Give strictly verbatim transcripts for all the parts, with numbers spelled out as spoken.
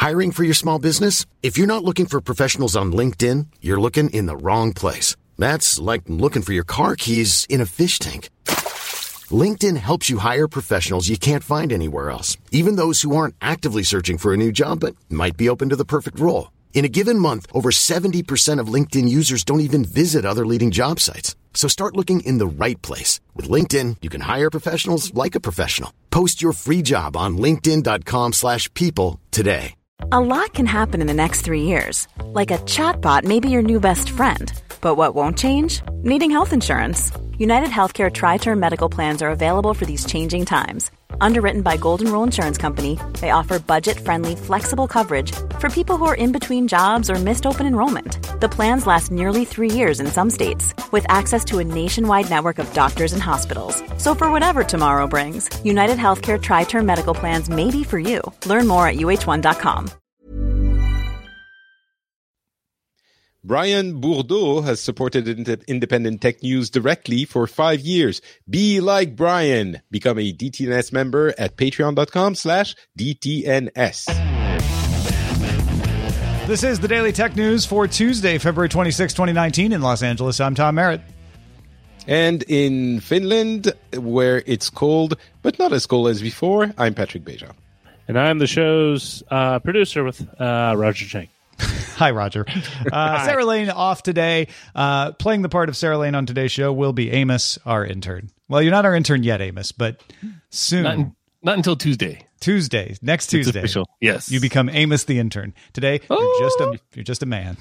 Hiring for your small business? If you're not looking for professionals on LinkedIn, you're looking in the wrong place. That's like looking for your car keys in a fish tank. LinkedIn helps you hire professionals you can't find anywhere else, even those who aren't actively searching for a new job but might be open to the perfect role. In a given month, over seventy percent of LinkedIn users don't even visit other leading job sites. So start looking in the right place. With LinkedIn, you can hire professionals like a professional. Post your free job on linkedin.com slash people today. A lot can happen in the next three years. Like a chatbot may be your new best friend. But what won't change? Needing health insurance. United Healthcare Tri-Term Medical Plans are available for these changing times. Underwritten by Golden Rule Insurance Company, they offer budget-friendly, flexible coverage for people who are in between jobs or missed open enrollment. The plans last nearly three years in some states, with access to a nationwide network of doctors and hospitals. So for whatever tomorrow brings, United Healthcare Tri-Term Medical Plans may be for you. Learn more at U H one dot com. Brian Bourdeau has supported Independent Tech News directly for five years. Be like Brian. Become a D T N S member at patreon.com slash DTNS. This is the Daily Tech News for Tuesday, February twenty-sixth, twenty nineteen in Los Angeles. I'm Tom Merritt. And in Finland, where it's cold, but not as cold as before, I'm Patrick Beja. And I'm the show's uh, producer with uh, Roger Chang. Hi, Roger. Uh, Hi. Sarah Lane off today. Uh, playing the part of Sarah Lane on today's show will be Amos, our intern. Well, you're not our intern yet, Amos, but soon. Not, in, not until Tuesday. Tuesday, next Tuesday. It's official. Yes. You become Amos the intern. Today, oh. you're just a you're just a man.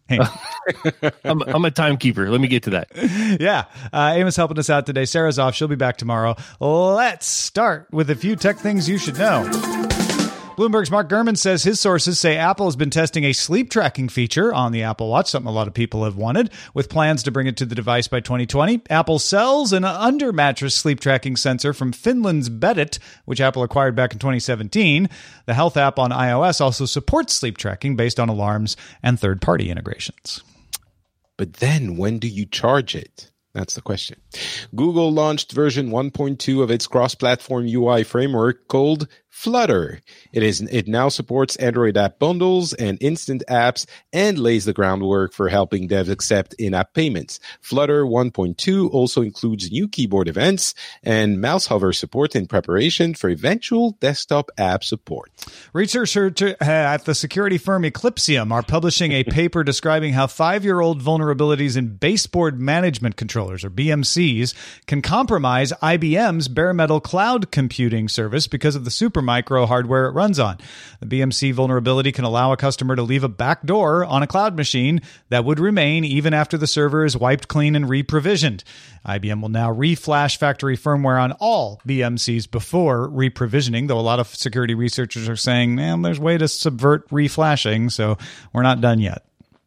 I'm, I'm a timekeeper. Let me get to that. Yeah. Uh, Amos helping us out today. Sarah's off. She'll be back tomorrow. Let's start with a few tech things you should know. Bloomberg's Mark Gurman says his sources say Apple has been testing a sleep tracking feature on the Apple Watch, something a lot of people have wanted, with plans to bring it to the device by twenty twenty. Apple sells an under-mattress sleep tracking sensor from Finland's Bedit, which Apple acquired back in twenty seventeen. The health app on iOS also supports sleep tracking based on alarms and third-party integrations. But then, when do you charge it? That's the question. Google launched version one point two of its cross-platform U I framework called Flutter. It is it now supports Android app bundles and instant apps and lays the groundwork for helping devs accept in-app payments. Flutter one point two also includes new keyboard events and mouse hover support in preparation for eventual desktop app support. Researchers at the security firm Eclipsium are publishing a paper describing how five-year-old vulnerabilities in baseboard management controllers, or B M Cs, can compromise I B M's bare metal cloud computing service because of the Supermicro hardware it runs on. The B M C vulnerability can allow a customer to leave a backdoor on a cloud machine that would remain even after the server is wiped clean and re-provisioned. I B M will now re-flash factory firmware on all B M Cs before re-provisioning, though a lot of security researchers are saying, man, there's a way to subvert re-flashing, so we're not done yet.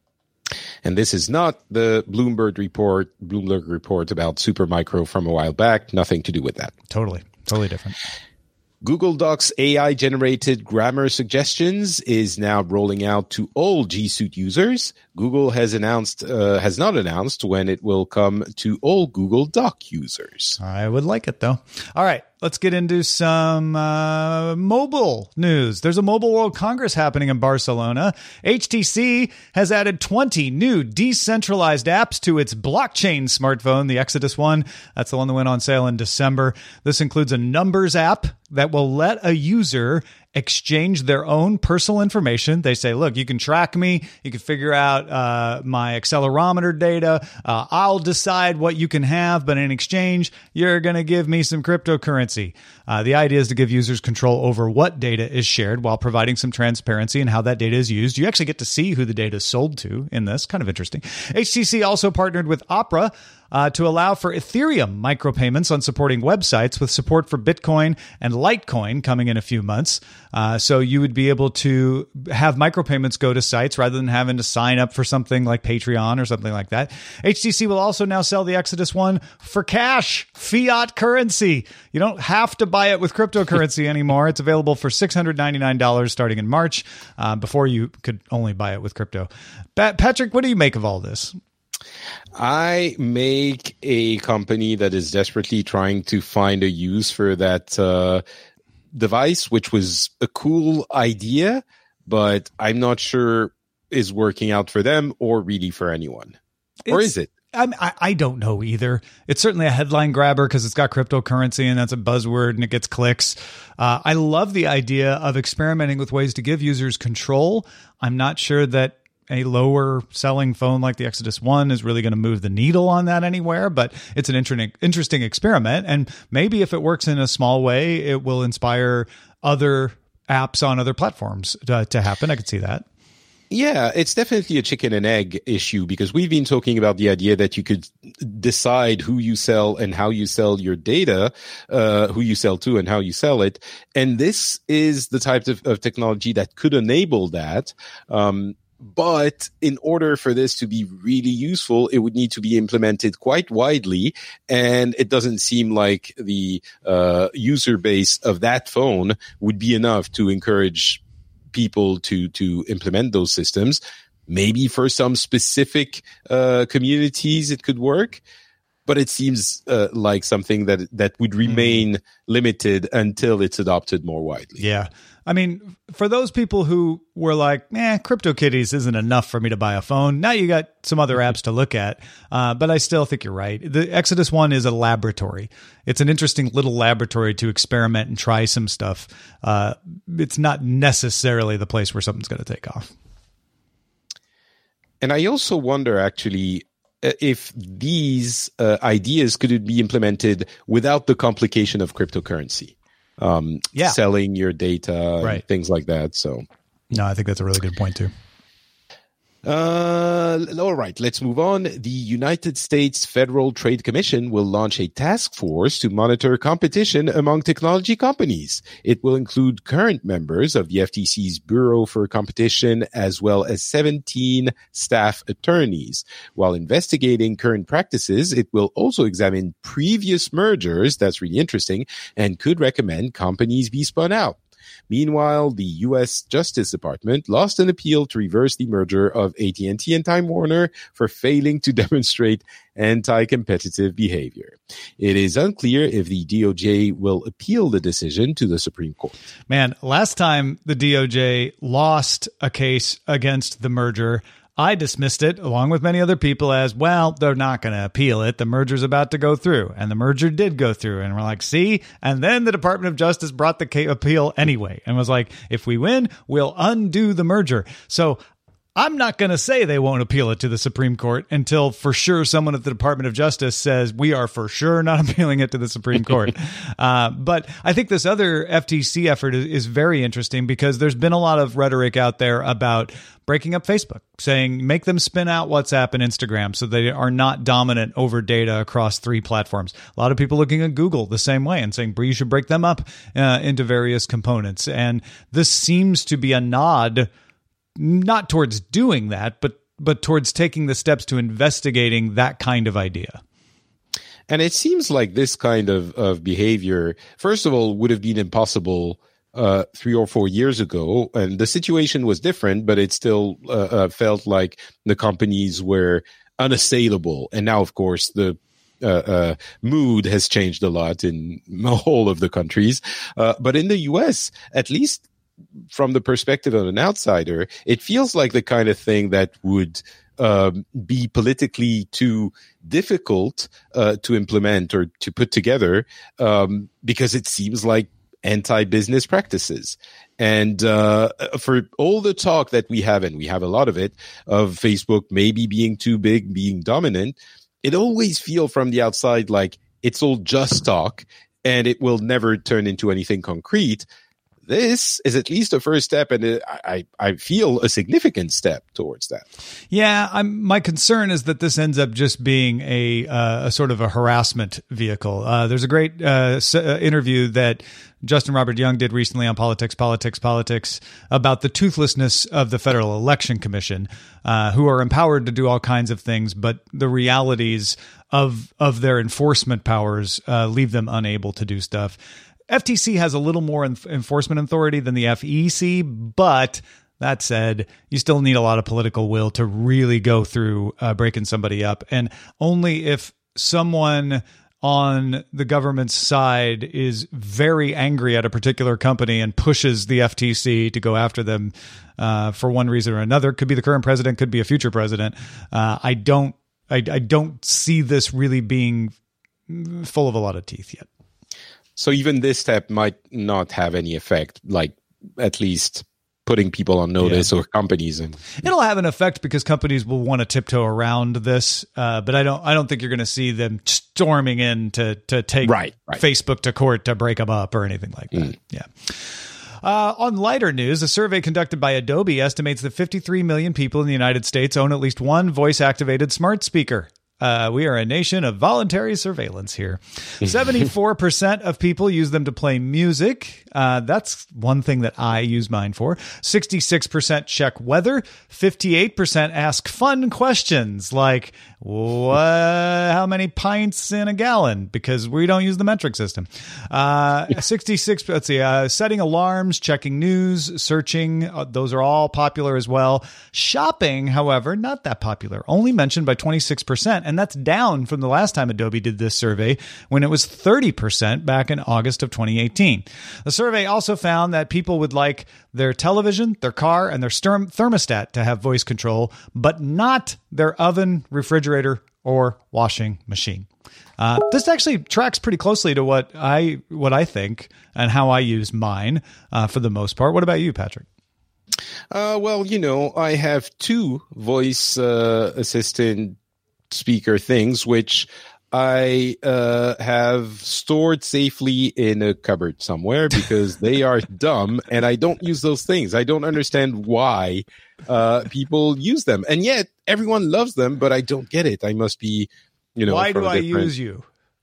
And this is not the Bloomberg report, Bloomberg report about Supermicro from a while back. Nothing to do with that. Totally, totally different. Google Docs A I-generated grammar suggestions is now rolling out to all G Suite users. Google has announced, uh, has not announced when it will come to all Google Doc users. I would like it, though. All right, let's get into some uh, mobile news. There's a Mobile World Congress happening in Barcelona. H T C has added twenty new decentralized apps to its blockchain smartphone, the Exodus One. That's the one that went on sale in December. This includes a numbers app that will let a user exchange their own personal information. They say, look, you can track me. You can figure out uh, my accelerometer data. Uh, I'll decide what you can have, but in exchange, you're going to give me some cryptocurrency. Uh, the idea is to give users control over what data is shared while providing some transparency in how that data is used. You actually get to see who the data is sold to in this. Kind of interesting. H T C also partnered with Opera Uh, to allow for Ethereum micropayments on supporting websites, with support for Bitcoin and Litecoin coming in a few months. Uh, so you would be able to have micropayments go to sites rather than having to sign up for something like Patreon or something like that. H T C will also now sell the Exodus One for cash, fiat currency. You don't have to buy it with cryptocurrency anymore. It's available for six hundred ninety-nine dollars starting in March. Uh, before you could only buy it with crypto. Pat- Patrick, what do you make of all this? I make a company that is desperately trying to find a use for that uh, device, which was a cool idea, but I'm not sure is working out for them or really for anyone. It's, or is it? I'm, I I don't know either. It's certainly a headline grabber because it's got cryptocurrency and that's a buzzword and it gets clicks. Uh, I love the idea of experimenting with ways to give users control. I'm not sure that a lower selling phone like the Exodus One is really going to move the needle on that anywhere, but it's an interesting, interesting experiment. And maybe if it works in a small way, it will inspire other apps on other platforms to, to happen. I could see that. Yeah, it's definitely a chicken and egg issue because we've been talking about the idea that you could decide who you sell and how you sell your data, uh, who you sell to and how you sell it. And this is the type of, of technology that could enable that. Um, But in order for this to be really useful, it would need to be implemented quite widely. And it doesn't seem like the uh, user base of that phone would be enough to encourage people to to implement those systems. Maybe for some specific uh, communities it could work, but it seems uh, like something that that would remain mm. limited until it's adopted more widely. Yeah. I mean, for those people who were like, eh, CryptoKitties isn't enough for me to buy a phone, now you got some other apps to look at. Uh, but I still think you're right. The Exodus One is a laboratory. It's an interesting little laboratory to experiment and try some stuff. Uh, it's not necessarily the place where something's going to take off. And I also wonder, actually, if these uh, ideas could be implemented without the complication of cryptocurrency. Um, yeah. selling your data, right. and things like that. So, no, I think that's a really good point too. Uh, all right, let's move on. The United States Federal Trade Commission will launch a task force to monitor competition among technology companies. It will include current members of the F T C's Bureau for Competition, as well as seventeen staff attorneys. While investigating current practices, it will also examine previous mergers, that's really interesting, and could recommend companies be spun out. Meanwhile, the U S Justice Department lost an appeal to reverse the merger of A T and T and Time Warner for failing to demonstrate anti-competitive behavior. It is unclear if the D O J will appeal the decision to the Supreme Court. Man, last time the D O J lost a case against the merger, I dismissed it, along with many other people, as, well, they're not going to appeal it. The merger's about to go through. And the merger did go through. And we're like, see? And then the Department of Justice brought the appeal anyway and was like, if we win, we'll undo the merger. So I'm not going to say they won't appeal it to the Supreme Court until for sure someone at the Department of Justice says we are for sure not appealing it to the Supreme Court. uh, but I think this other F T C effort is, is very interesting because there's been a lot of rhetoric out there about breaking up Facebook, saying make them spin out WhatsApp and Instagram so they are not dominant over data across three platforms. A lot of people looking at Google the same way and saying, you should break them up uh, into various components. And this seems to be a nod not towards doing that, but but towards taking the steps to investigating that kind of idea. And it seems like this kind of, of behavior, first of all, would have been impossible uh, three or four years ago. And the situation was different, but it still uh, uh, felt like the companies were unassailable. And now, of course, the uh, uh, mood has changed a lot in the whole of the countries. Uh, but in the U S, at least from the perspective of an outsider, it feels like the kind of thing that would um, be politically too difficult uh, to implement or to put together um, because it seems like anti-business practices. And uh, for all the talk that we have, and we have a lot of it, of Facebook maybe being too big, being dominant, it always feels from the outside like it's all just talk and it will never turn into anything concrete. This is at least a first step, and I, I feel a significant step towards that. Yeah, I'm, my concern is that this ends up just being a, uh, a sort of a harassment vehicle. Uh, there's a great uh, s- uh, interview that Justin Robert Young did recently on Politics, Politics, Politics about the toothlessness of the Federal Election Commission, uh, who are empowered to do all kinds of things, but the realities of of their enforcement powers uh, leave them unable to do stuff. F T C has a little more enf- enforcement authority than the F E C, but that said, you still need a lot of political will to really go through uh, breaking somebody up. And only if someone on the government's side is very angry at a particular company and pushes the F T C to go after them uh, for one reason or another. Could be the current president, could be a future president. Uh, I don't, I, I don't see this really being full of a lot of teeth yet. So even this step might not have any effect, like at least putting people on notice yeah. or companies. And it'll have an effect because companies will want to tiptoe around this. Uh, but I don't, I don't think you're going to see them storming in to, to take right, right. Facebook to court to break them up or anything like that. Mm. Yeah. Uh, on lighter news, a survey conducted by Adobe estimates that fifty-three million people in the United States own at least one voice-activated smart speaker. Uh, we are a nation of voluntary surveillance here. seventy-four percent of people use them to play music. Uh, that's one thing that I use mine for. sixty-six percent check weather. fifty-eight percent ask fun questions like, what, how many pints in a gallon? Because we don't use the metric system. Uh, sixty-six, let's see, uh, setting alarms, checking news, searching. Uh, those are all popular as well. Shopping, however, not that popular. Only mentioned by twenty-six percent. And that's down from the last time Adobe did this survey when it was thirty percent back in August of twenty eighteen. The survey also found that people would like their television, their car, and their sturm- thermostat to have voice control, but not their oven, refrigerator, or washing machine. Uh, this actually tracks pretty closely to what I what I think and how I use mine uh, for the most part. What about you, Patrick? Uh, well, you know, I have two voice uh, assistant speaker things, which I uh, have stored safely in a cupboard somewhere because they are dumb and I don't use those things. I don't understand why uh, people use them. And yet everyone loves them, but I don't get it. I must be, you know. Why do I different... use you?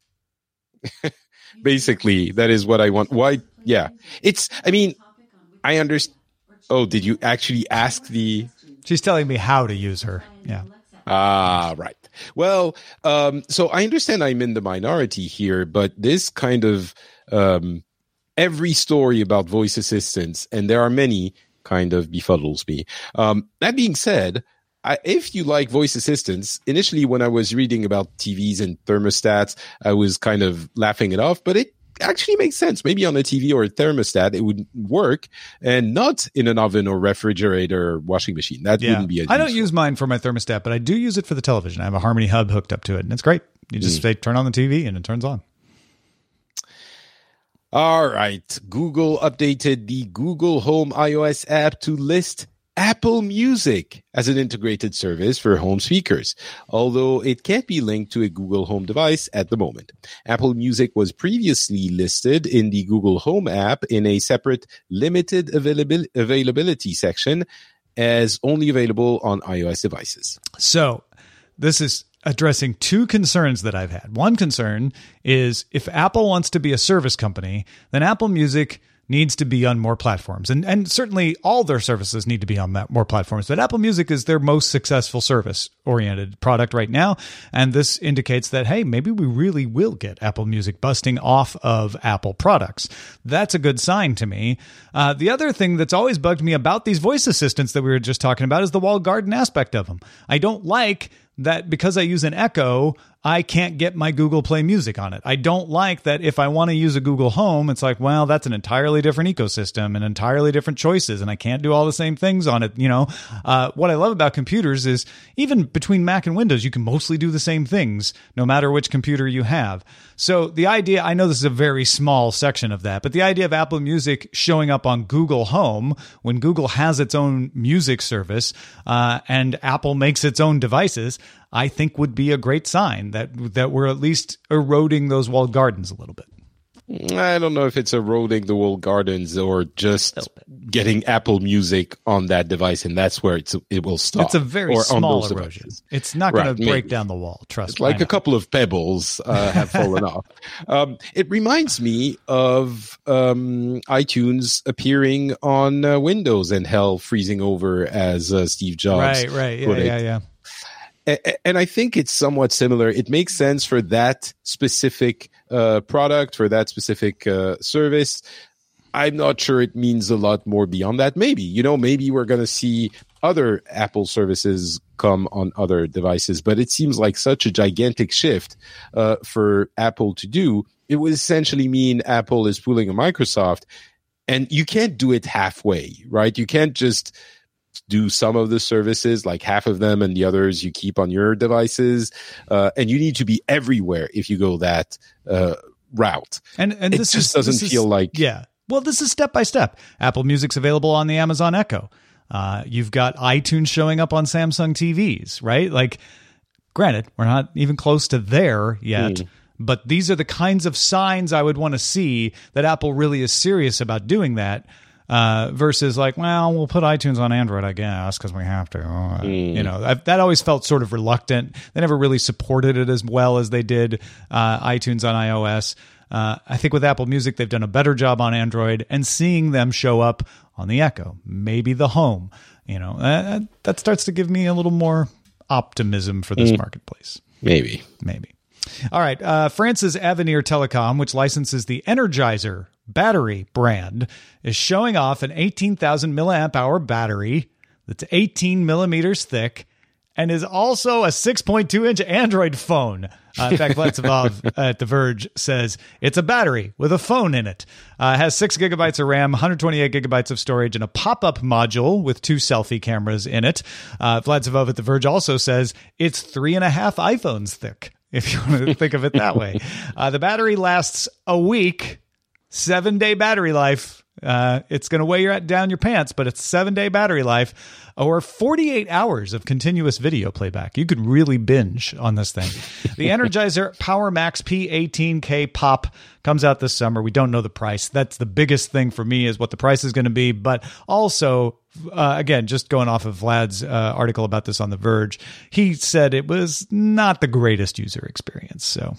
Basically, that is what I want. Why? Yeah. It's, I mean, I understand. Oh, did you actually ask the... She's telling me how to use her. Yeah. Ah, right. Well, um, so I understand I'm in the minority here, but this kind of um, every story about voice assistants, and there are many, kind of befuddles me. Um, that being said, I, if you like voice assistants, initially when I was reading about T Vs and thermostats, I was kind of laughing it off, but it actually makes sense. Maybe on a T V or a thermostat, it would work, and not in an oven or refrigerator or washing machine. That yeah. wouldn't be a I don't use mine for my thermostat, but I do use it for the television. I have a Harmony Hub hooked up to it, and it's great. You just mm. say, turn on the T V, and it turns on. All right. Google updated the Google Home iOS app to list Apple Music as an integrated service for home speakers, although it can't be linked to a Google Home device at the moment. Apple Music was previously listed in the Google Home app in a separate limited availabil- availability section as only available on iOS devices. So this is addressing two concerns that I've had. One concern is if Apple wants to be a service company, then Apple Music needs to be on more platforms. And and certainly all their services need to be on more platforms. But Apple Music is their most successful service-oriented product right now. And this indicates that, hey, maybe we really will get Apple Music busting off of Apple products. That's a good sign to me. Uh, the other thing that's always bugged me about these voice assistants that we were just talking about is the walled garden aspect of them. I don't like that because I use an Echo, I can't get my Google Play Music on it. I don't like that if I want to use a Google Home, it's like, well, that's an entirely different ecosystem and entirely different choices, and I can't do all the same things on it. You know, uh, what I love about computers is even between Mac and Windows, you can mostly do the same things no matter which computer you have. So the idea, I know this is a very small section of that, but the idea of Apple Music showing up on Google Home when Google has its own music service uh, and Apple makes its own devices, I think would be a great sign that that we're at least eroding those walled gardens a little bit. I don't know if it's eroding the walled gardens or just getting Apple Music on that device, and that's where it's, it will stop. It's a very or small erosion. Devices. It's not going right, to break maybe. down the wall, trust it's me. Like a couple of pebbles uh, have fallen off. Um, it reminds me of um, iTunes appearing on uh, Windows and hell freezing over as uh, Steve Jobs Right, right, yeah, put it. yeah, yeah. And I think it's somewhat similar. It makes sense for that specific uh, product, for that specific uh, service. I'm not sure it means a lot more beyond that. Maybe, you know, maybe we're going to see other Apple services come on other devices. But it seems like such a gigantic shift uh, for Apple to do. It would essentially mean Apple is pulling a Microsoft, and you can't do it halfway, right? You can't just do some of the services, like half of them, and the others you keep on your devices. Uh, and you need to be everywhere if you go that uh, route. And and it this just is, doesn't this feel is, like yeah. Well, this is step by step. Apple Music's available on the Amazon Echo. Uh, you've got iTunes showing up on Samsung T Vs, right? Like, granted, we're not even close to there yet. Mm. But these are the kinds of signs I would want to see that Apple really is serious about doing that. Uh, versus like, well, we'll put iTunes on Android, I guess, because we have to. Uh, mm. You know, I've, that always felt sort of reluctant. They never really supported it as well as they did uh, iTunes on iOS. Uh, I think with Apple Music, they've done a better job on Android, and seeing them show up on the Echo, maybe the Home, you know, uh, that starts to give me a little more optimism for this mm. marketplace. Maybe. Maybe. All right. Uh, France's Avenir Telecom, which licenses the Energizer battery brand, is showing off an eighteen thousand milliamp hour battery that's eighteen millimeters thick and is also a six point two inch Android phone. Uh, in fact, Vlatsav at The Verge says it's a battery with a phone in it. Uh, it has six gigabytes of RAM, one hundred twenty-eight gigabytes of storage, and a pop-up module with two selfie cameras in it. Uh, Vlatsav at The Verge also says it's three and a half iPhones thick, if you want to think of it that way. Uh, the battery lasts a week, seven-day battery life. Uh, it's going to weigh your, down your pants, but it's seven-day battery life, or forty-eight hours of continuous video playback. You could really binge on this thing. The Energizer Power Max P eighteen K Pop comes out this summer. We don't know the price. That's the biggest thing for me, is what the price is going to be. But also, uh, again, just going off of Vlad's uh, article about this on The Verge, he said it was not the greatest user experience. So...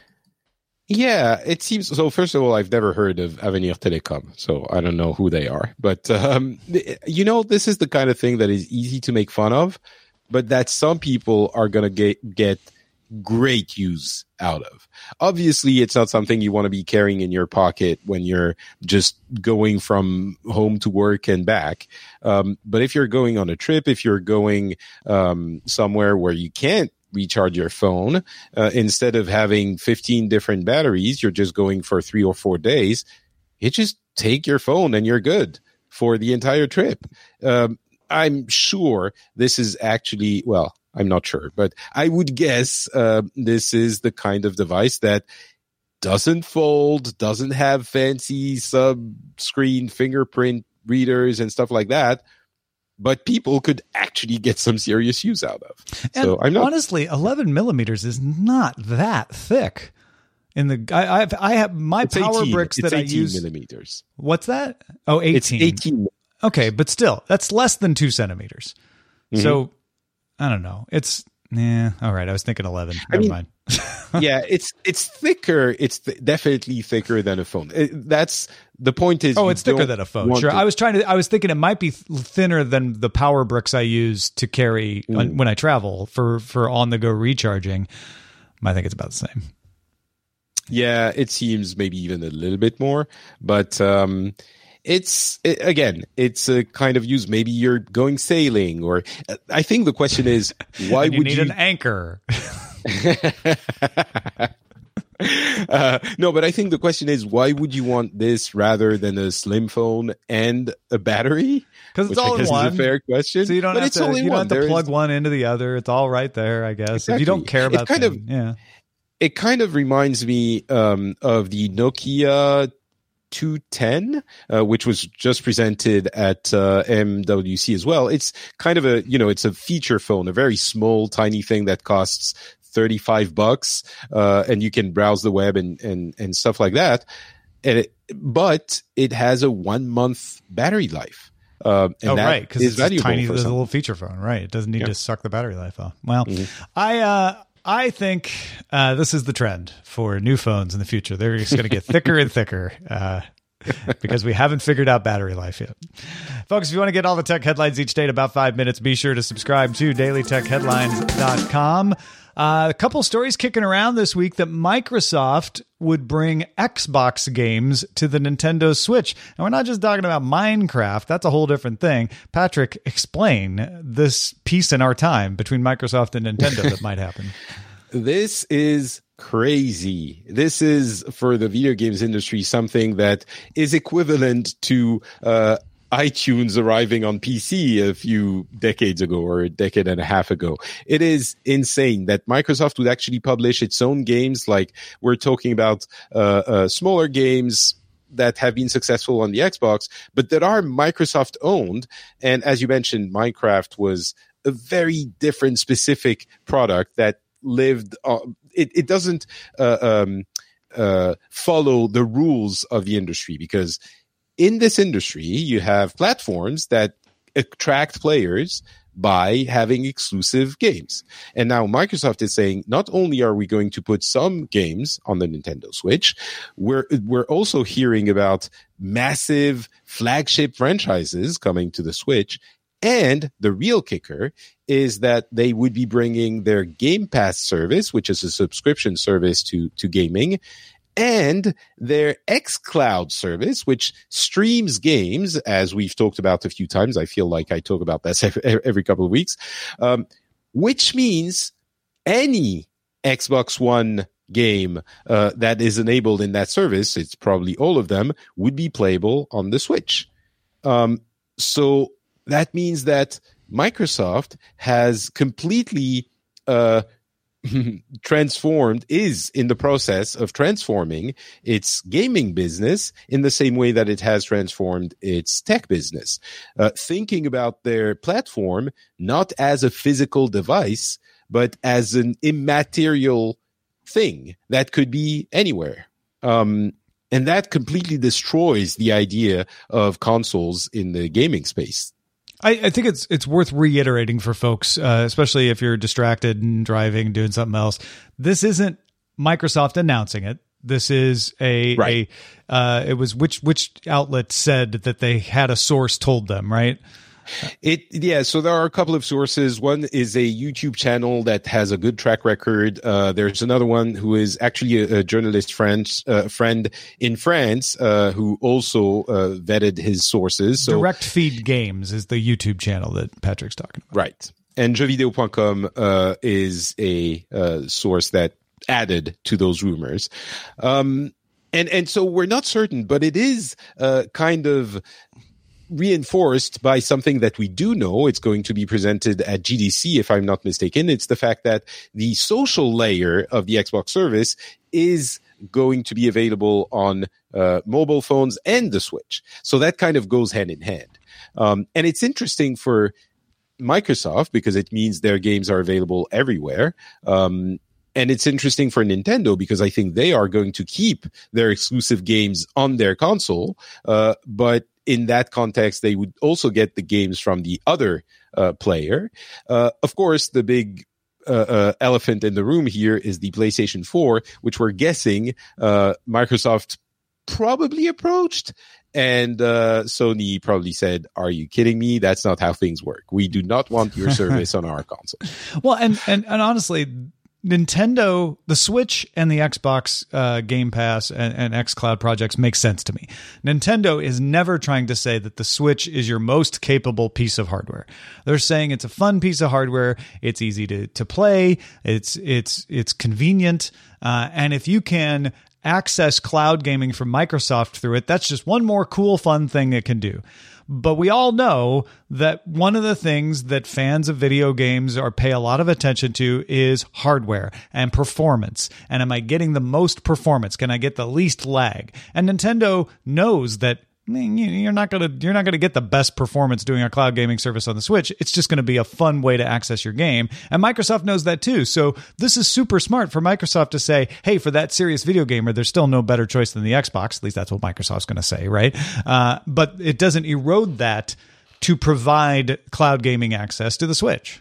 Yeah, it seems so. First of all, I've never heard of Avenir Telecom, so I don't know who they are. But, um, you know, this is the kind of thing that is easy to make fun of, but that some people are going to get, get great use out of. Obviously, it's not something you want to be carrying in your pocket when you're just going from home to work and back. Um, but if you're going on a trip, if you're going um, somewhere where you can't recharge your phone, uh, instead of having fifteen different batteries, you're just going for three or four days. You just take your phone and you're good for the entire trip. Um, I'm sure this is actually, well, I'm not sure, but I would guess uh, this is the kind of device that doesn't fold, doesn't have fancy sub-screen fingerprint readers and stuff like that, but people could actually get some serious use out of. And so I'm not honestly, eleven millimeters is not that thick. In the I, I've, I have my it's power eighteen. bricks it's that I use. Millimeters. What's that? Oh, eighteen. It's eighteen. Okay, but still, that's less than two centimeters. Mm-hmm. So I don't know. It's yeah. All right, I was thinking eleven. Never I mean, mind. yeah, it's it's thicker. It's th- definitely thicker than a phone. It, that's the point. Is oh, it's thicker than a phone. Sure, to- I was trying to. I was thinking it might be th- thinner than the power bricks I use to carry mm. on, when I travel for for on the go recharging. I think it's about the same. Yeah, it seems maybe even a little bit more, but um, it's it, again, it's a kind of use. Maybe you're going sailing, or uh, I think the question is, why and you would need you an anchor? uh, no, but I think the question is, why would you want this rather than a slim phone and a battery? Because it's all in one. Is a fair question. So you don't but have it's to, only you don't one. have to plug is, one into the other. It's all right there, I guess. Exactly. If you don't care about it kind them, of, yeah. It kind of reminds me um, of the Nokia two ten, uh, which was just presented at uh, M W C as well. It's kind of a, you know, it's a feature phone, a very small, tiny thing that costs thirty-five bucks, uh, and you can browse the web and, and, and stuff like that. And it, but it has a one month battery life. Uh, and oh, that right. Because it's a tiny for little feature phone, right? It doesn't need yeah. to suck the battery life off. Well, mm-hmm. I, uh, I think uh, this is the trend for new phones in the future. They're just going to get thicker and thicker uh, because we haven't figured out battery life yet. Folks, if you want to get all the tech headlines each day in about five minutes, be sure to subscribe to daily tech headlines dot com. Uh, a couple stories kicking around this week that Microsoft would bring Xbox games to the Nintendo Switch. And we're not just talking about Minecraft. That's a whole different thing. Patrick, explain this piece in our time between Microsoft and Nintendo that might happen. This is crazy. This is, for the video games industry, something that is equivalent to uh, iTunes arriving on P C a few decades ago or a decade and a half ago. It is insane that Microsoft would actually publish its own games. Like, we're talking about uh, uh, smaller games that have been successful on the Xbox, but that are Microsoft owned. And as you mentioned, Minecraft was a very different, specific product that lived uh, it, it doesn't uh, um, uh, follow the rules of the industry, because in this industry you have platforms that attract players by having exclusive games. And now Microsoft is saying, not only are we going to put some games on the Nintendo Switch, we're we're also hearing about massive flagship franchises coming to the Switch. And the real kicker is that they would be bringing their Game Pass service, which is a subscription service to, to gaming, and their xCloud service, which streams games, as we've talked about a few times. I feel like I talk about this every, every couple of weeks, um, which means any Xbox One game uh, that is enabled in that service, it's probably all of them, would be playable on the Switch. Um, so that means that Microsoft has completely uh, transformed, is in the process of transforming its gaming business in the same way that it has transformed its tech business. Uh, thinking about their platform not as a physical device, but as an immaterial thing that could be anywhere. Um, and that completely destroys the idea of consoles in the gaming space. I, I think it's it's worth reiterating for folks, uh, especially if you're distracted and driving, doing something else. This isn't Microsoft announcing it. This is a, right. a uh, it was which which outlet said that they had a source told them, right? It yeah, so there are a couple of sources. One is a YouTube channel that has a good track record. Uh, there's another one who is actually a, a journalist friend, uh, friend in France uh, who also uh, vetted his sources. So, Direct Feed Games is the YouTube channel that Patrick's talking about. Right. And jeux video dot com uh, is a uh, source that added to those rumors. Um, and, and so we're not certain, but it is uh, kind of reinforced by something that we do know. It's going to be presented at G D C, if I'm not mistaken. It's the fact that the social layer of the Xbox service is going to be available on uh, mobile phones and the Switch. So that kind of goes hand in hand. Um, and it's interesting for Microsoft because it means their games are available everywhere. Um, And it's interesting for Nintendo because I think they are going to keep their exclusive games on their console. Uh, but in that context, they would also get the games from the other uh, player. Uh, of course, the big uh, uh, elephant in the room here is the PlayStation four, which we're guessing uh, Microsoft probably approached. And uh, Sony probably said, are you kidding me? That's not how things work. We do not want your service on our console. Well, and, and, and honestly, Nintendo, the Switch and the Xbox uh, Game Pass and, and xCloud projects make sense to me. Nintendo is never trying to say that the Switch is your most capable piece of hardware. They're saying it's a fun piece of hardware. It's easy to, to play. It's, it's, it's convenient. Uh, and if you can access cloud gaming from Microsoft through it, that's just one more cool, fun thing it can do. But we all know that one of the things that fans of video games are pay a lot of attention to is hardware and performance. And am I getting the most performance? Can I get the least lag? And Nintendo knows that you're not gonna you're not gonna get the best performance doing a cloud gaming service on the Switch. It's just gonna be a fun way to access your game, and Microsoft knows that too. So this is super smart for Microsoft to say, "Hey, for that serious video gamer, there's still no better choice than the Xbox." At least that's what Microsoft's gonna say, right? Uh, but it doesn't erode that to provide cloud gaming access to the Switch.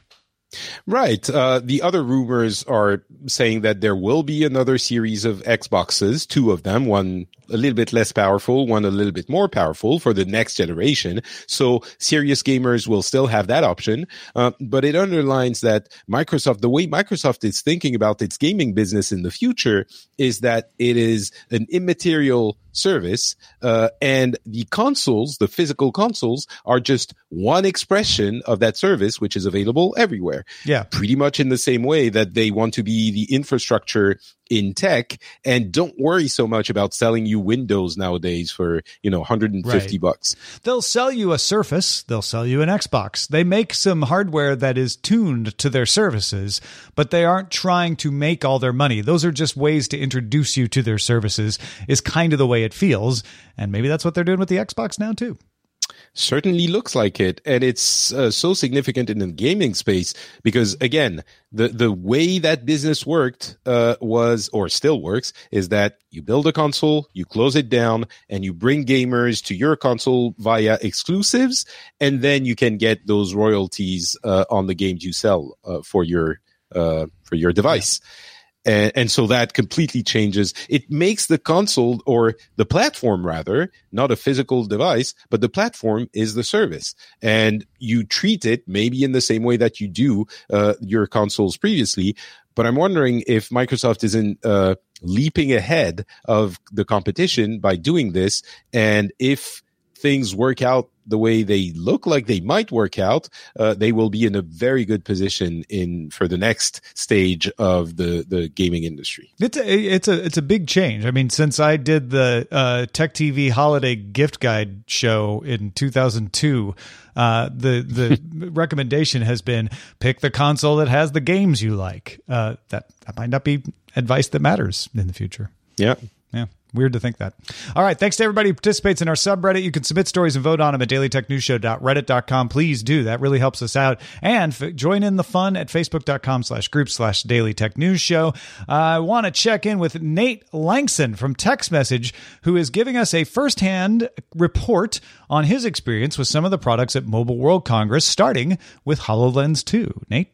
Right. Uh, the other rumors are saying that there will be another series of Xboxes, two of them, one a little bit less powerful, one a little bit more powerful for the next generation. So serious gamers will still have that option. Uh, but it underlines that Microsoft, the way Microsoft is thinking about its gaming business in the future is that it is an immaterial service, uh, and the consoles, the physical consoles, are just one expression of that service, which is available everywhere. Yeah. Pretty much in the same way that they want to be the infrastructure in tech and don't worry so much about selling you Windows nowadays for, you know, one hundred fifty right. bucks. They'll sell you a Surface. They'll sell you an Xbox. They make some hardware that is tuned to their services, but they aren't trying to make all their money. Those are just ways to introduce you to their services, is kind of the way it feels. And maybe that's what they're doing with the Xbox now too. Certainly looks like it. And it's uh, so significant in the gaming space because, again, the, the way that business worked uh, was, or still works, is that you build a console, you close it down, and you bring gamers to your console via exclusives, and then you can get those royalties uh, on the games you sell uh, for your uh, for your device. Yeah. And, and so that completely changes. It makes the console, or the platform rather, not a physical device, but the platform is the service. And you treat it maybe in the same way that you do uh, your consoles previously. But I'm wondering if Microsoft isn't uh, leaping ahead of the competition by doing this. And if things work out the way they look like they might work out, uh, they will be in a very good position in for the next stage of the, the gaming industry. It's a it's a it's a big change. I mean, since I did the uh, Tech T V Holiday Gift Guide show in two thousand two, uh, the the recommendation has been pick the console that has the games you like. Uh, that that might not be advice that matters in the future. Yeah. Yeah. Weird to think that. All right. Thanks to everybody who participates in our subreddit. You can submit stories and vote on them at daily tech news show dot reddit dot com. Please do. That really helps us out. And f- join in the fun at facebook.com slash group slash daily tech news show. Uh, I want to check in with Nate Langson from Text Message, who is giving us a firsthand report on his experience with some of the products at Mobile World Congress, starting with HoloLens two. Nate,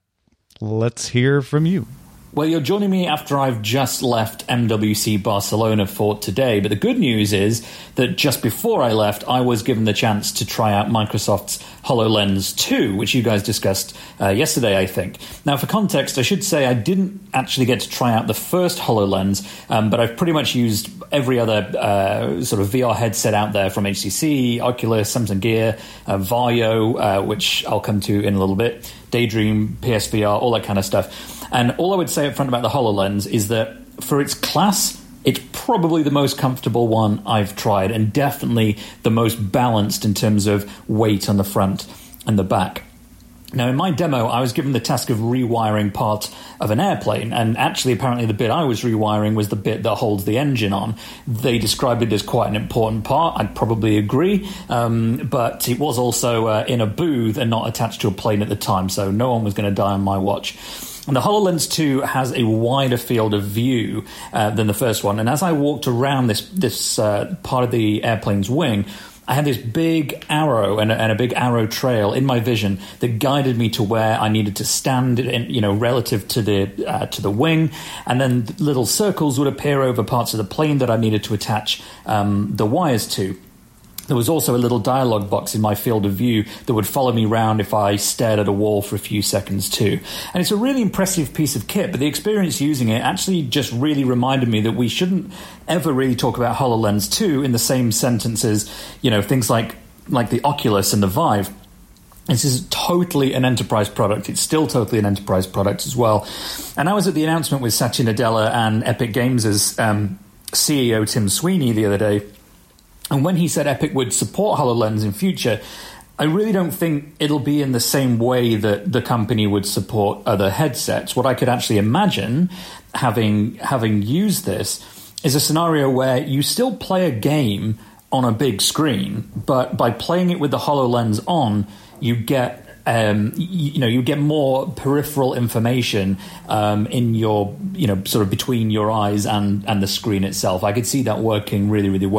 let's hear from you. Well, you're joining me after I've just left M W C Barcelona for today. But the good news is that just before I left, I was given the chance to try out Microsoft's HoloLens two, which you guys discussed uh, yesterday, I think. Now, for context, I should say I didn't actually get to try out the first HoloLens, um, but I've pretty much used every other uh, sort of V R headset out there from H T C, Oculus, Samsung Gear, uh, Vario, uh, which I'll come to in a little bit, Daydream, P S V R, all that kind of stuff. And all I would say up front about the HoloLens is that for its class, it's probably the most comfortable one I've tried, and definitely the most balanced in terms of weight on the front and the back. Now, in my demo, I was given the task of rewiring part of an airplane, and actually, apparently, the bit I was rewiring was the bit that holds the engine on. They described it as quite an important part. I'd probably agree, um, but it was also uh, in a booth and not attached to a plane at the time, so no one was going to die on my watch. And the HoloLens two has a wider field of view uh, than the first one. And as I walked around this this uh, part of the airplane's wing, I had this big arrow and a, and a big arrow trail in my vision that guided me to where I needed to stand, in, you know, relative to the uh, to the wing. And then little circles would appear over parts of the plane that I needed to attach um, the wires to. There was also a little dialogue box in my field of view that would follow me around if I stared at a wall for a few seconds too. And it's a really impressive piece of kit, but the experience using it actually just really reminded me that we shouldn't ever really talk about HoloLens two in the same sentence as, you know, things like, like the Oculus and the Vive. This is totally an enterprise product. It's still totally an enterprise product as well. And I was at the announcement with Satya Nadella and Epic Games' um, C E O Tim Sweeney the other day. And when he said Epic would support HoloLens in future, I really don't think it'll be in the same way that the company would support other headsets. What I could actually imagine, having having used this, is a scenario where you still play a game on a big screen, but by playing it with the HoloLens on, you get um, you, you know you get more peripheral information um, in your you know sort of between your eyes and and the screen itself. I could see that working really really well.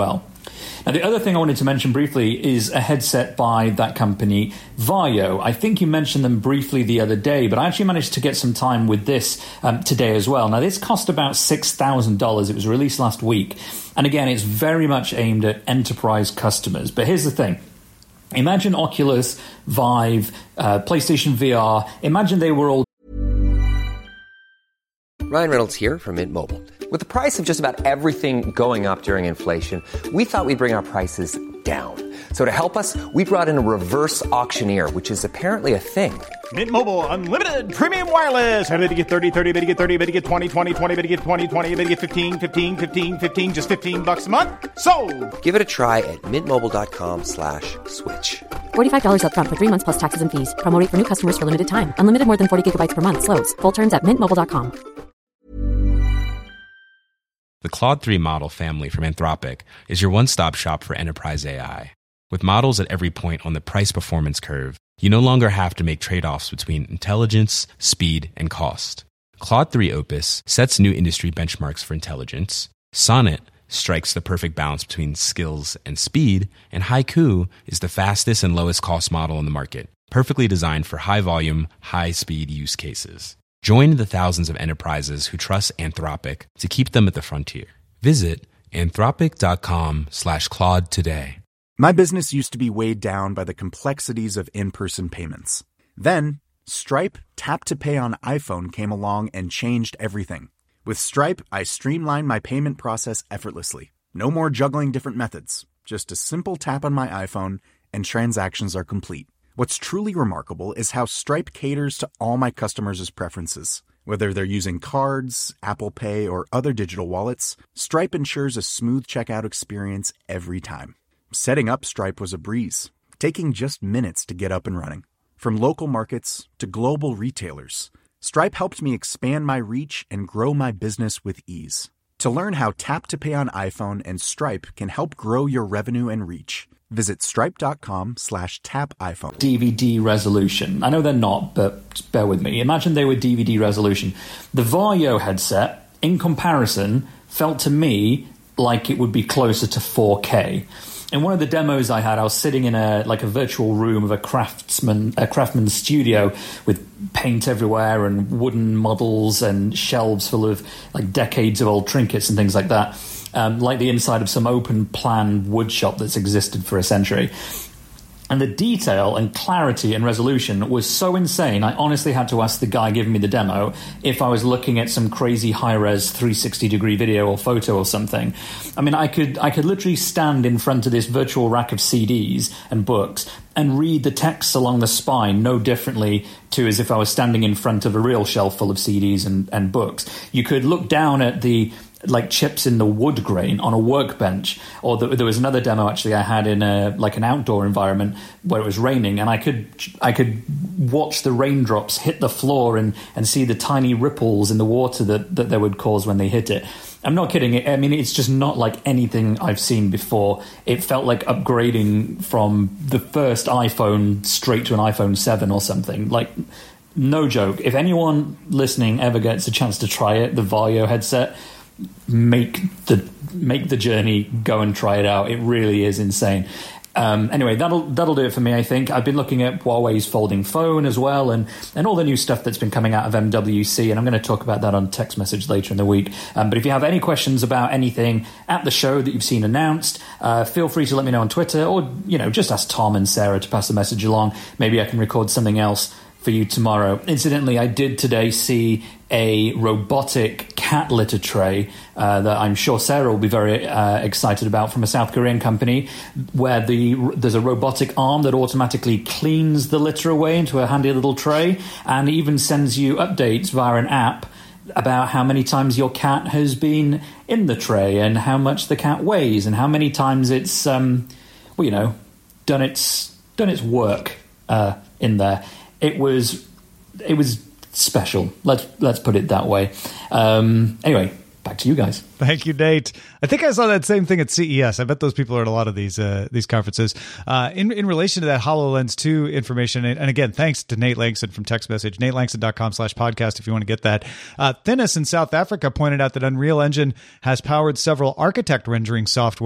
Now, the other thing I wanted to mention briefly is a headset by that company, Varjo. I think you mentioned them briefly the other day, but I actually managed to get some time with this um, today as well. Now, this cost about six thousand dollars. It was released last week. And again, it's very much aimed at enterprise customers. But here's the thing. Imagine Oculus, Vive, uh, PlayStation V R. Imagine they were all... Ryan Reynolds here from Mint Mobile. With the price of just about everything going up during inflation, we thought we'd bring our prices down. So to help us, we brought in a reverse auctioneer, which is apparently a thing. Mint Mobile Unlimited Premium Wireless. How to get thirty, thirty, how to get thirty, how to get twenty, twenty, twenty, how to get twenty, twenty, how to get fifteen, fifteen, fifteen, fifteen, just fifteen bucks a month? Sold! Give it a try at mintmobile.com slash switch. forty-five dollars up front for three months plus taxes and fees. Promo rate for new customers for limited time. Unlimited more than forty gigabytes per month. Slows full terms at mint mobile dot com. The Claude three model family from Anthropic is your one-stop shop for enterprise A I. With models at every point on the price-performance curve, you no longer have to make trade-offs between intelligence, speed, and cost. Claude three Opus sets new industry benchmarks for intelligence, Sonnet strikes the perfect balance between skills and speed, and Haiku is the fastest and lowest cost model in the market, perfectly designed for high-volume, high-speed use cases. Join the thousands of enterprises who trust Anthropic to keep them at the frontier. Visit anthropic.com slash Claude today. My business used to be weighed down by the complexities of in-person payments. Then, Stripe Tap to Pay on iPhone came along and changed everything. With Stripe, I streamlined my payment process effortlessly. No more juggling different methods. Just a simple tap on my iPhone and transactions are complete. What's truly remarkable is how Stripe caters to all my customers' preferences. Whether they're using cards, Apple Pay, or other digital wallets, Stripe ensures a smooth checkout experience every time. Setting up Stripe was a breeze, taking just minutes to get up and running. From local markets to global retailers, Stripe helped me expand my reach and grow my business with ease. To learn how Tap to Pay on iPhone and Stripe can help grow your revenue and reach, visit stripe.com slash tap iPhone. D V D resolution. I know they're not, but bear with me. Imagine they were D V D resolution. The Varjo headset, in comparison, felt to me like it would be closer to four K. In one of the demos I had, I was sitting in a like a virtual room of a craftsman, a craftsman's studio with paint everywhere and wooden models and shelves full of like decades of old trinkets and things like that. Um, like the inside of some open plan wood shop that's existed for a century. And the detail and clarity and resolution was so insane, I honestly had to ask the guy giving me the demo if I was looking at some crazy high-res three sixty degree video or photo or something. I mean, I could I could literally stand in front of this virtual rack of C Ds and books and read the texts along the spine no differently to as if I was standing in front of a real shelf full of C Ds and, and books. You could look down at the like chips in the wood grain on a workbench, or the, there was another demo actually I had in a like an outdoor environment where it was raining, and I could I could watch the raindrops hit the floor and and see the tiny ripples in the water that that they would cause when they hit it. I'm not kidding. I mean, it's just not like anything I've seen before. It felt like upgrading from the first iPhone straight to an iPhone seven or something. Like, no joke. If anyone listening ever gets a chance to try it, the Varjo headset, make the make the journey, go and try it out. It really is insane. Um, anyway, that'll that'll do it for me, I think. I've been looking at Huawei's folding phone as well, and, and all the new stuff that's been coming out of M W C, and I'm going to talk about that on text message later in the week. Um, but if you have any questions about anything at the show that you've seen announced, uh, feel free to let me know on Twitter, or you know, just ask Tom and Sarah to pass the message along. Maybe I can record something else for you tomorrow. Incidentally, I did today see a robotic cat litter tray uh, that I'm sure Sarah will be very uh, excited about, from a South Korean company, where the there's a robotic arm that automatically cleans the litter away into a handy little tray, and even sends you updates via an app about how many times your cat has been in the tray and how much the cat weighs and how many times it's um, well, you know, done its done its work uh, in there. It was it was special. Let's let's put it that way. Um, anyway, back to you guys. Thank you, Nate. I think I saw that same thing at C E S. I bet those people are at a lot of these uh, these conferences. Uh, in in relation to that HoloLens two information, and, and again, thanks to Nate Langston from Text Message, nate langston dot com slash podcast if you want to get that. Uh, Thinis in South Africa pointed out that Unreal Engine has powered several architect rendering software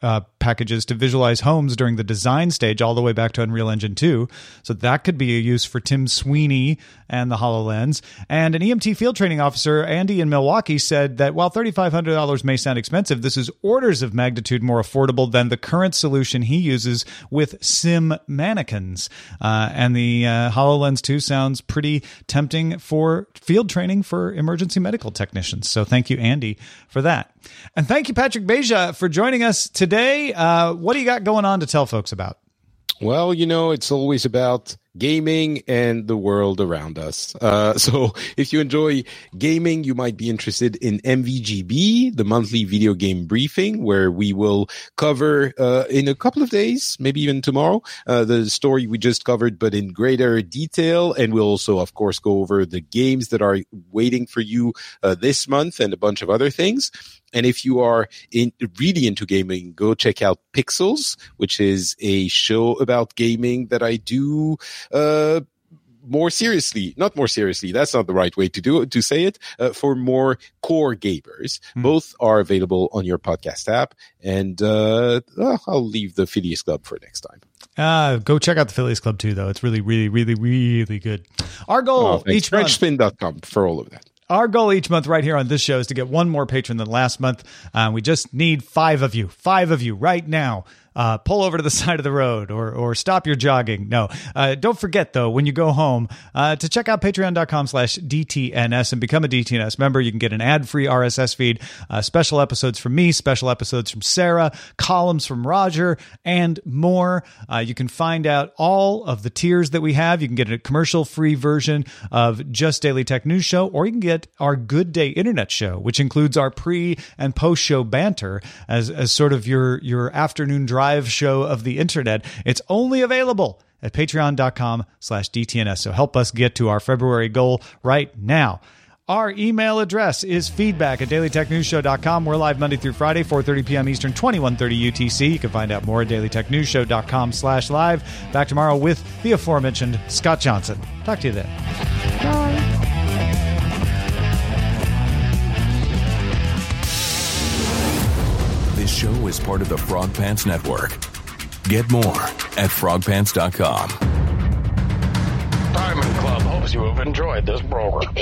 uh, packages to visualize homes during the design stage all the way back to Unreal Engine two. So that could be a use for Tim Sweeney and the HoloLens. And an E M T field training officer, Andy in Milwaukee, said that while three thousand five hundred dollars may sound expensive, this is orders of magnitude more affordable than the current solution he uses with Sim Mannequins. Uh, and the uh, HoloLens two sounds pretty tempting for field training for emergency medical technicians. So thank you, Andy, for that. And thank you, Patrick Beja, for joining us today. Uh, what do you got going on to tell folks about? Well, you know, it's always about gaming and the world around us. Uh, so if you enjoy gaming, you might be interested in M V G B, the monthly video game briefing, where we will cover uh, in a couple of days, maybe even tomorrow, uh, the story we just covered, but in greater detail. And we'll also, of course, go over the games that are waiting for you uh, this month and a bunch of other things. And if you are in, really into gaming, go check out Pixels, which is a show about gaming that I do uh more seriously. Not more seriously. That's not the right way to do it, to say it. Uh, for more core gamers. Mm. Both are available on your podcast app. And uh, well, I'll leave the Phileas Club for next time. Uh, go check out the Phileas Club too, though. It's really, really, really, really good. Our goal oh, each month. French spin dot com for all of that. Our goal each month right here on this show is to get one more patron than last month. Uh, we just need five of you, five of you right now. Uh, pull over to the side of the road or or stop your jogging. No, uh, don't forget, though, when you go home, uh, to check out patreon.com slash DTNS and become a D T N S member. You can get an ad-free R S S feed, uh, special episodes from me, special episodes from Sarah, columns from Roger, and more. Uh, you can find out all of the tiers that we have. You can get a commercial-free version of Just Daily Tech News Show, or you can get our Good Day Internet Show, which includes our pre- and post-show banter as, as sort of your, your afternoon drive show of the internet. It's only available at patreon.com slash DTNS. So help us get to our February goal right now. Our email address is feedback at daily tech news show dot com. We're live Monday through Friday, four thirty p.m. Eastern, twenty-one thirty U T C. You can find out more at daily tech news show dot com slash live. Back tomorrow with the aforementioned Scott Johnson. Talk to you then. Bye. This show is part of the Frog Pants Network. Get more at frog pants dot com. Diamond Club hopes you have enjoyed this program.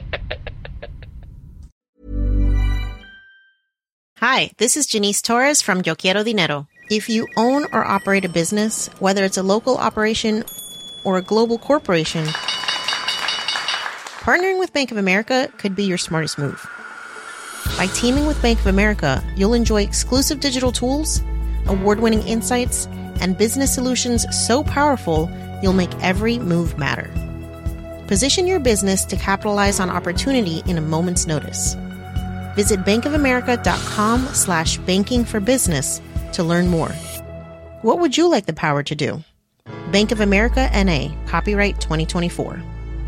Hi, this is Janice Torres from Yo Quiero Dinero. If you own or operate a business, whether it's a local operation or a global corporation, partnering with Bank of America could be your smartest move. By teaming with Bank of America, you'll enjoy exclusive digital tools, award-winning insights, and business solutions so powerful, you'll make every move matter. Position your business to capitalize on opportunity in a moment's notice. Visit bankofamerica.com slash banking for business to learn more. What would you like the power to do? Bank of America N A, copyright twenty twenty-four.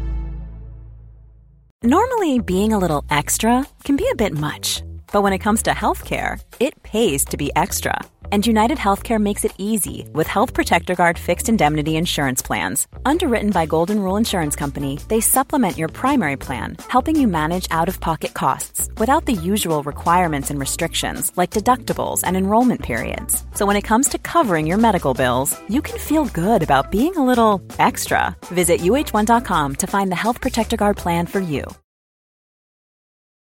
Normally, being a little extra can be a bit much, but when it comes to healthcare, it pays to be extra. And United Healthcare makes it easy with Health Protector Guard fixed indemnity insurance plans. Underwritten by Golden Rule Insurance Company, they supplement your primary plan, helping you manage out-of-pocket costs without the usual requirements and restrictions like deductibles and enrollment periods. So when it comes to covering your medical bills, you can feel good about being a little extra. Visit U H one dot com to find the Health Protector Guard plan for you.